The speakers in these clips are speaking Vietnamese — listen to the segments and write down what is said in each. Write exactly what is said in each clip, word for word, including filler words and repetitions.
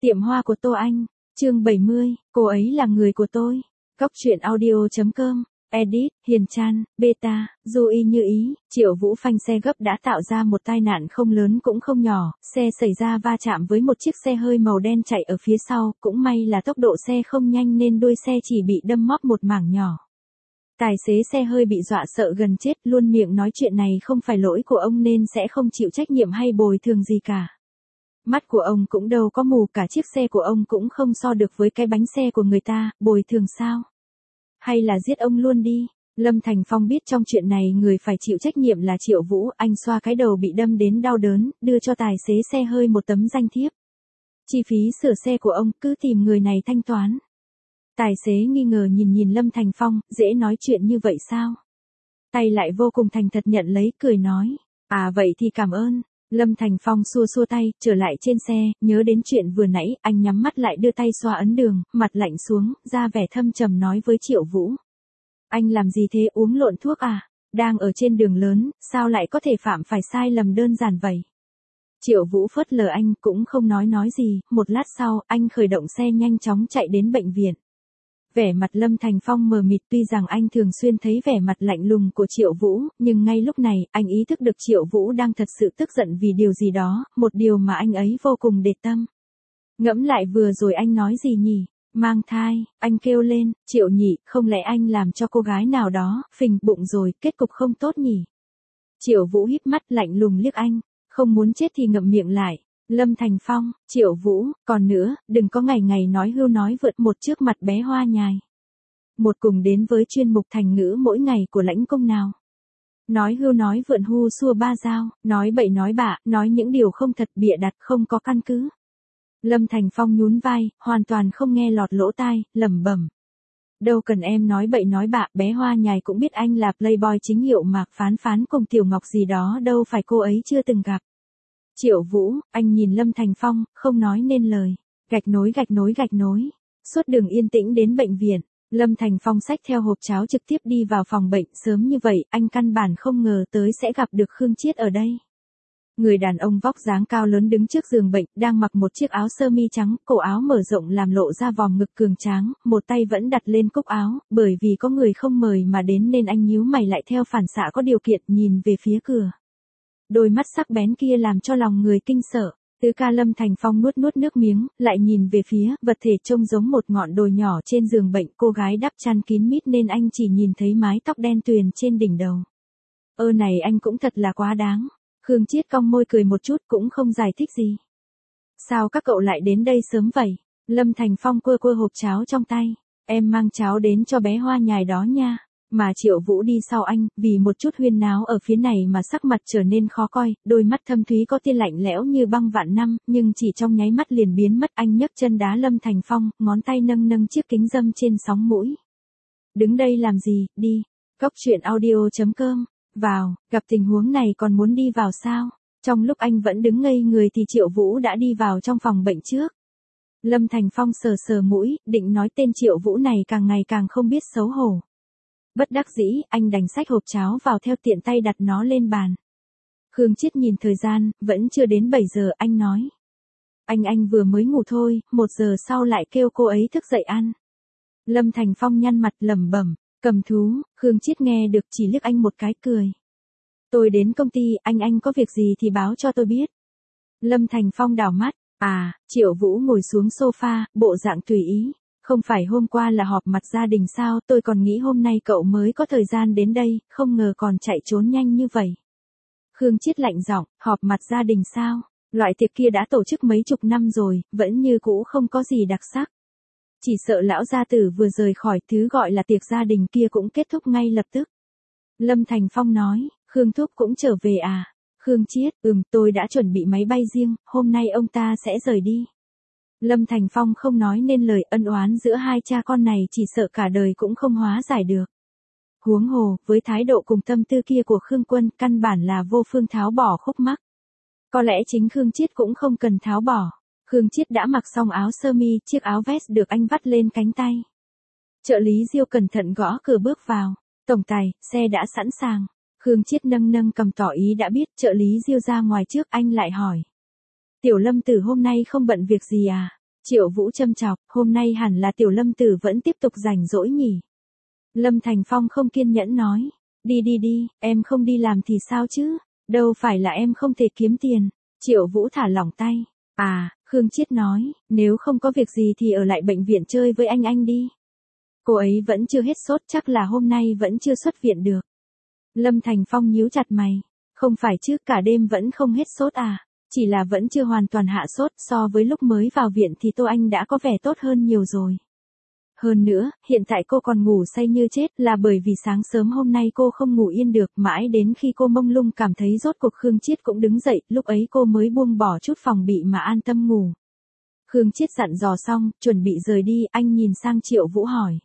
Tiệm hoa của Tô Anh, chương bảy mươi, cô ấy là người của tôi. Cóc truyện audio chấm com, edit, Hiền Chan, beta, Du Y Như Ý. Triệu Vũ phanh xe gấp đã tạo ra một tai nạn không lớn cũng không nhỏ, xe xảy ra va chạm với một chiếc xe hơi màu đen chạy ở phía sau, cũng may là tốc độ xe không nhanh nên đuôi xe chỉ bị đâm móp một mảng nhỏ. Tài xế xe hơi bị dọa sợ gần chết, luôn miệng nói chuyện này không phải lỗi của ông nên sẽ không chịu trách nhiệm hay bồi thường gì cả. Mắt của ông cũng đâu có mù, cả chiếc xe của ông cũng không so được với cái bánh xe của người ta, bồi thường sao? Hay là giết ông luôn đi? Lâm Thành Phong biết trong chuyện này người phải chịu trách nhiệm là Triệu Vũ, anh xoa cái đầu bị đâm đến đau đớn, đưa cho tài xế xe hơi một tấm danh thiếp. Chi phí sửa xe của ông cứ tìm người này thanh toán. Tài xế nghi ngờ nhìn nhìn Lâm Thành Phong, dễ nói chuyện như vậy sao? Tay lại vô cùng thành thật nhận lấy, cười nói, à vậy thì cảm ơn. Lâm Thành Phong xua xua tay, trở lại trên xe, nhớ đến chuyện vừa nãy, anh nhắm mắt lại đưa tay xoa ấn đường, mặt lạnh xuống, ra vẻ thâm trầm nói với Triệu Vũ. Anh làm gì thế, uống lộn thuốc à? Đang ở trên đường lớn, sao lại có thể phạm phải sai lầm đơn giản vậy? Triệu Vũ phớt lờ anh, cũng không nói nói gì, một lát sau, anh khởi động xe nhanh chóng chạy đến bệnh viện. Vẻ mặt Lâm Thành Phong mờ mịt, tuy rằng anh thường xuyên thấy vẻ mặt lạnh lùng của Triệu Vũ, nhưng ngay lúc này, anh ý thức được Triệu Vũ đang thật sự tức giận vì điều gì đó, một điều mà anh ấy vô cùng để tâm. Ngẫm lại vừa rồi anh nói gì nhỉ? Mang thai, anh kêu lên, Triệu nhị, không lẽ anh làm cho cô gái nào đó, phình bụng rồi, kết cục không tốt nhỉ? Triệu Vũ híp mắt lạnh lùng liếc anh, không muốn chết thì ngậm miệng lại. Lâm Thành Phong, Triệu Vũ, còn nữa, đừng có ngày ngày nói hưu nói vượt một trước mặt bé Hoa Nhài. Một cùng đến với chuyên mục thành ngữ mỗi ngày của lãnh công nào. Nói hưu nói vượn hu xua ba dao, nói bậy nói bạ, nói những điều không thật bịa đặt không có căn cứ. Lâm Thành Phong nhún vai, hoàn toàn không nghe lọt lỗ tai, lẩm bẩm. Đâu cần em nói bậy nói bạ, bé Hoa Nhài cũng biết anh là playboy chính hiệu Mạc Phán Phán cùng Tiểu Ngọc gì đó, đâu phải cô ấy chưa từng gặp. Triệu Vũ, anh nhìn Lâm Thành Phong, không nói nên lời. Gạch nối gạch nối gạch nối. Suốt đường yên tĩnh đến bệnh viện, Lâm Thành Phong xách theo hộp cháo trực tiếp đi vào phòng bệnh. Sớm như vậy, anh căn bản không ngờ tới sẽ gặp được Khương Chiết ở đây. Người đàn ông vóc dáng cao lớn đứng trước giường bệnh, đang mặc một chiếc áo sơ mi trắng, cổ áo mở rộng làm lộ ra vòng ngực cường tráng, một tay vẫn đặt lên cúc áo, bởi vì có người không mời mà đến nên anh nhíu mày lại theo phản xạ có điều kiện nhìn về phía cửa. Đôi mắt sắc bén kia làm cho lòng người kinh sợ. Tứ ca Lâm Thành Phong nuốt nuốt nước miếng, lại nhìn về phía, vật thể trông giống một ngọn đồi nhỏ trên giường bệnh, cô gái đắp chăn kín mít nên anh chỉ nhìn thấy mái tóc đen tuyền trên đỉnh đầu. Ơ này anh cũng thật là quá đáng. Khương Chiết cong môi cười một chút cũng không giải thích gì. Sao các cậu lại đến đây sớm vậy? Lâm Thành Phong quơ quơ hộp cháo trong tay. Em mang cháo đến cho bé Hoa Nhài đó nha. Mà Triệu Vũ đi sau anh, vì một chút huyên náo ở phía này mà sắc mặt trở nên khó coi, đôi mắt thâm thúy có tia lạnh lẽo như băng vạn năm, nhưng chỉ trong nháy mắt liền biến mất. Anh nhấc chân đá Lâm Thành Phong, ngón tay nâng nâng chiếc kính râm trên sóng mũi. Đứng đây làm gì, đi. Cóc truyện audio chấm com, vào, gặp tình huống này còn muốn đi vào sao? Trong lúc anh vẫn đứng ngây người thì Triệu Vũ đã đi vào trong phòng bệnh trước. Lâm Thành Phong sờ sờ mũi, định nói tên Triệu Vũ này càng ngày càng không biết xấu hổ. Bất đắc dĩ, anh đành xách hộp cháo vào theo tiện tay đặt nó lên bàn. Khương Chiết nhìn thời gian, vẫn chưa đến bảy giờ, anh nói. Anh anh vừa mới ngủ thôi, một giờ sau lại kêu cô ấy thức dậy ăn. Lâm Thành Phong nhăn mặt lẩm bẩm, cầm thú. Khương Chiết nghe được chỉ liếc anh một cái cười. Tôi đến công ty, anh anh có việc gì thì báo cho tôi biết. Lâm Thành Phong đảo mắt, à, Triệu Vũ ngồi xuống sofa, bộ dạng tùy ý. Không phải hôm qua là họp mặt gia đình sao, tôi còn nghĩ hôm nay cậu mới có thời gian đến đây, không ngờ còn chạy trốn nhanh như vậy. Khương Chiết lạnh giọng, họp mặt gia đình sao? Loại tiệc kia đã tổ chức mấy chục năm rồi, vẫn như cũ không có gì đặc sắc. Chỉ sợ lão gia tử vừa rời khỏi thứ gọi là tiệc gia đình kia cũng kết thúc ngay lập tức. Lâm Thành Phong nói, Khương Thúc cũng trở về à? Khương Chiết, ừm, tôi đã chuẩn bị máy bay riêng, hôm nay ông ta sẽ rời đi. Lâm Thành Phong không nói nên lời, ân oán giữa hai cha con này chỉ sợ cả đời cũng không hóa giải được. Huống hồ, với thái độ cùng tâm tư kia của Khương Quân, căn bản là vô phương tháo bỏ khúc mắc. Có lẽ chính Khương Chiết cũng không cần tháo bỏ. Khương Chiết đã mặc xong áo sơ mi, chiếc áo vest được anh vắt lên cánh tay. Trợ lý Diêu cẩn thận gõ cửa bước vào. Tổng tài, xe đã sẵn sàng. Khương Chiết nâng nâng cầm tỏ ý đã biết, trợ lý Diêu ra ngoài trước, anh lại hỏi. Tiểu Lâm Tử hôm nay không bận việc gì à? Triệu Vũ châm chọc, hôm nay hẳn là tiểu Lâm Tử vẫn tiếp tục rảnh rỗi nhỉ. Lâm Thành Phong không kiên nhẫn nói, đi đi đi, em không đi làm thì sao chứ, đâu phải là em không thể kiếm tiền. Triệu Vũ thả lỏng tay, à, Khương Chiết nói, nếu không có việc gì thì ở lại bệnh viện chơi với anh anh đi. Cô ấy vẫn chưa hết sốt, chắc là hôm nay vẫn chưa xuất viện được. Lâm Thành Phong nhíu chặt mày, không phải chứ, cả đêm vẫn không hết sốt à, chỉ là vẫn chưa hoàn toàn hạ sốt, so với lúc mới vào viện thì Tô Anh đã có vẻ tốt hơn nhiều rồi. Hơn nữa, hiện tại cô còn ngủ say như chết là bởi vì sáng sớm hôm nay cô không ngủ yên được, mãi đến khi cô mông lung cảm thấy rốt cuộc Khương Chiết cũng đứng dậy, lúc ấy cô mới buông bỏ chút phòng bị mà an tâm ngủ. Khương Chiết dặn dò xong, chuẩn bị rời đi, anh nhìn sang Triệu Vũ hỏi.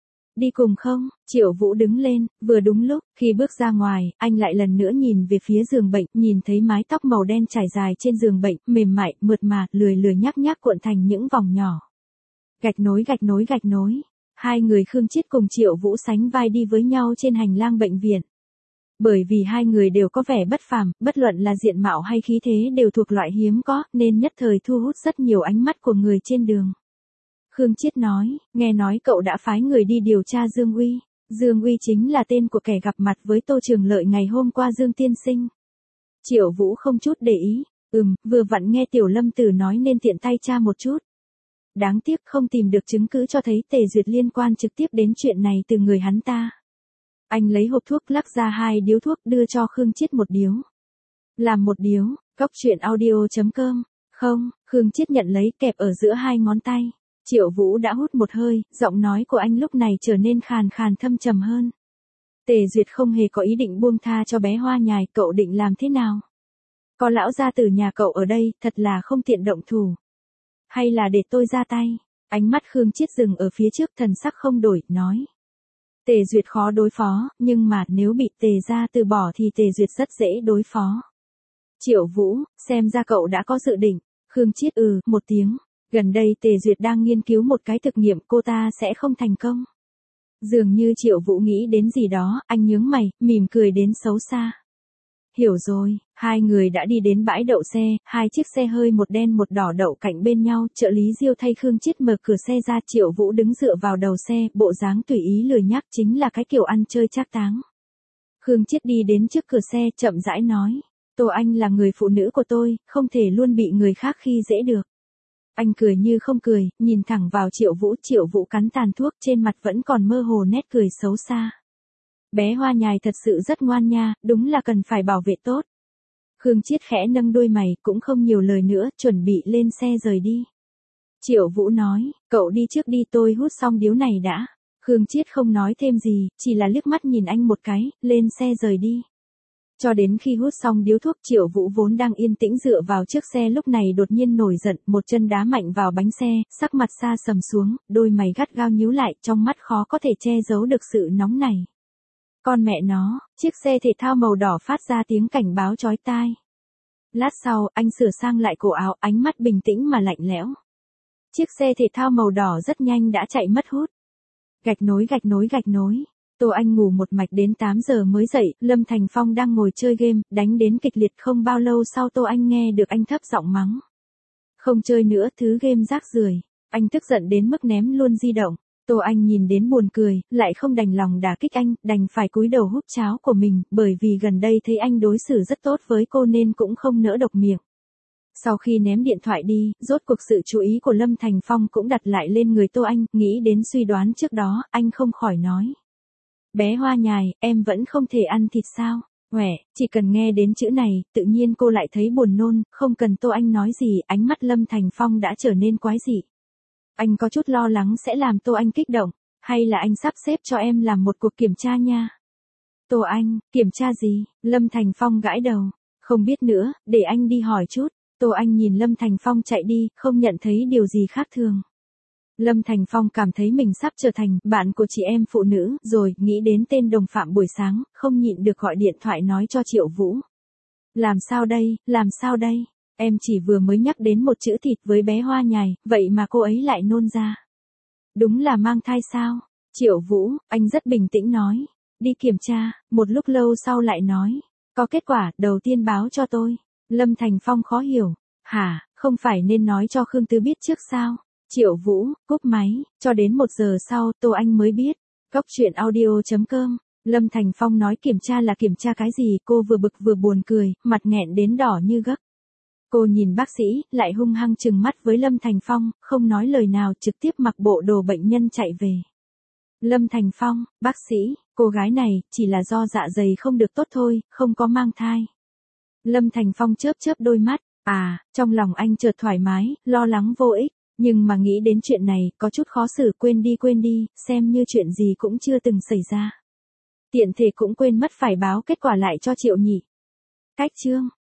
Đi cùng không? Triệu Vũ đứng lên, vừa đúng lúc, khi bước ra ngoài, anh lại lần nữa nhìn về phía giường bệnh, nhìn thấy mái tóc màu đen trải dài trên giường bệnh, mềm mại, mượt mà, lười lười nhác nhác cuộn thành những vòng nhỏ. Gạch nối gạch nối gạch nối. Hai người Khương Chiết cùng Triệu Vũ sánh vai đi với nhau trên hành lang bệnh viện. Bởi vì hai người đều có vẻ bất phàm, bất luận là diện mạo hay khí thế đều thuộc loại hiếm có, nên nhất thời thu hút rất nhiều ánh mắt của người trên đường. Khương Chiết nói, nghe nói cậu đã phái người đi điều tra Dương Uy. Dương Uy chính là tên của kẻ gặp mặt với Tô Trường Lợi ngày hôm qua Dương tiên sinh. Triệu Vũ không chút để ý, ừm, vừa vặn nghe Tiểu Lâm Tử nói nên tiện tay tra một chút. Đáng tiếc không tìm được chứng cứ cho thấy Tề Duyệt liên quan trực tiếp đến chuyện này từ người hắn ta. Anh lấy hộp thuốc lắc ra hai điếu thuốc đưa cho Khương Chiết một điếu. Làm một điếu, cóc truyện audio chấm com. Không, Khương Chiết nhận lấy kẹp ở giữa hai ngón tay. Triệu Vũ đã hút một hơi, giọng nói của anh lúc này trở nên khàn khàn thâm trầm hơn. Tề Duyệt không hề có ý định buông tha cho bé Hoa Nhài, cậu định làm thế nào? Có lão gia tử nhà cậu ở đây, thật là không tiện động thủ. Hay là để tôi ra tay? Ánh mắt Khương Chiết dừng ở phía trước, thần sắc không đổi, nói. Tề Duyệt khó đối phó, nhưng mà nếu bị Tề gia từ bỏ thì Tề Duyệt rất dễ đối phó. Triệu Vũ, xem ra cậu đã có dự định. Khương Chiết ừ, một tiếng. Gần đây Tề Duyệt đang nghiên cứu một cái thực nghiệm, cô ta sẽ không thành công. Dường như Triệu Vũ nghĩ đến gì đó, anh nhướng mày, mỉm cười đến xấu xa. Hiểu rồi, hai người đã đi đến bãi đậu xe, hai chiếc xe hơi một đen một đỏ đậu cạnh bên nhau, trợ lý Diêu thay Khương Chiết mở cửa xe ra, Triệu Vũ đứng dựa vào đầu xe, bộ dáng tùy ý lười nhác, chính là cái kiểu ăn chơi trác táng. Khương Chiết đi đến trước cửa xe, chậm rãi nói, Tô Anh là người phụ nữ của tôi, không thể luôn bị người khác khi dễ được. Anh cười như không cười, nhìn thẳng vào Triệu Vũ, Triệu Vũ cắn tàn thuốc, trên mặt vẫn còn mơ hồ nét cười xấu xa. Bé Hoa Nhài thật sự rất ngoan nha, đúng là cần phải bảo vệ tốt. Khương Chiết khẽ nâng đôi mày, cũng không nhiều lời nữa, chuẩn bị lên xe rời đi. Triệu Vũ nói, cậu đi trước đi, tôi hút xong điếu này đã. Khương Chiết không nói thêm gì, chỉ là liếc mắt nhìn anh một cái, lên xe rời đi. Cho đến khi hút xong điếu thuốc, Triệu Vũ vốn đang yên tĩnh dựa vào chiếc xe lúc này đột nhiên nổi giận, một chân đá mạnh vào bánh xe, sắc mặt xa sầm xuống, đôi mày gắt gao nhíu lại, trong mắt khó có thể che giấu được sự nóng này. Con mẹ nó, chiếc xe thể thao màu đỏ phát ra tiếng cảnh báo chói tai. Lát sau, anh sửa sang lại cổ áo, ánh mắt bình tĩnh mà lạnh lẽo. Chiếc xe thể thao màu đỏ rất nhanh đã chạy mất hút. Gạch nối gạch nối gạch nối. Tô Anh ngủ một mạch đến tám giờ mới dậy, Lâm Thành Phong đang ngồi chơi game, đánh đến kịch liệt, không bao lâu sau Tô Anh nghe được anh thấp giọng mắng. Không chơi nữa, thứ game rác rưởi. Anh tức giận đến mức ném luôn di động. Tô Anh nhìn đến buồn cười, lại không đành lòng đả kích anh, đành phải cúi đầu húp cháo của mình, bởi vì gần đây thấy anh đối xử rất tốt với cô nên cũng không nỡ độc miệng. Sau khi ném điện thoại đi, rốt cuộc sự chú ý của Lâm Thành Phong cũng đặt lại lên người Tô Anh, nghĩ đến suy đoán trước đó, anh không khỏi nói. Bé Hoa Nhài, em vẫn không thể ăn thịt sao? Huệ, chỉ cần nghe đến chữ này, tự nhiên cô lại thấy buồn nôn, không cần Tô Anh nói gì, ánh mắt Lâm Thành Phong đã trở nên quái dị. Anh có chút lo lắng sẽ làm Tô Anh kích động, hay là anh sắp xếp cho em làm một cuộc kiểm tra nha? Tô Anh, kiểm tra gì? Lâm Thành Phong gãi đầu, không biết nữa, để anh đi hỏi chút. Tô Anh nhìn Lâm Thành Phong chạy đi, không nhận thấy điều gì khác thường. Lâm Thành Phong cảm thấy mình sắp trở thành bạn của chị em phụ nữ, rồi nghĩ đến tên đồng phạm buổi sáng, không nhịn được gọi điện thoại nói cho Triệu Vũ. Làm sao đây, làm sao đây? Em chỉ vừa mới nhắc đến một chữ thịt với bé Hoa Nhài, vậy mà cô ấy lại nôn ra. Đúng là mang thai sao? Triệu Vũ, anh rất bình tĩnh nói. Đi kiểm tra, một lúc lâu sau lại nói. Có kết quả, đầu tiên báo cho tôi. Lâm Thành Phong khó hiểu. Hả, không phải nên nói cho Khương Tư biết trước sao? Triệu Vũ, cúp máy, cho đến một giờ sau Tô Anh mới biết. Cốc truyện audio chấm com, Lâm Thành Phong nói kiểm tra là kiểm tra cái gì, cô vừa bực vừa buồn cười, mặt nghẹn đến đỏ như gấc. Cô nhìn bác sĩ, lại hung hăng trừng mắt với Lâm Thành Phong, không nói lời nào trực tiếp mặc bộ đồ bệnh nhân chạy về. Lâm Thành Phong, bác sĩ, cô gái này, chỉ là do dạ dày không được tốt thôi, không có mang thai. Lâm Thành Phong chớp chớp đôi mắt, à, trong lòng anh chợt thoải mái, lo lắng vô ích, nhưng mà nghĩ đến chuyện này, có chút khó xử, quên đi quên đi, xem như chuyện gì cũng chưa từng xảy ra. Tiện thể cũng quên mất phải báo kết quả lại cho Triệu Nhị. Cách chương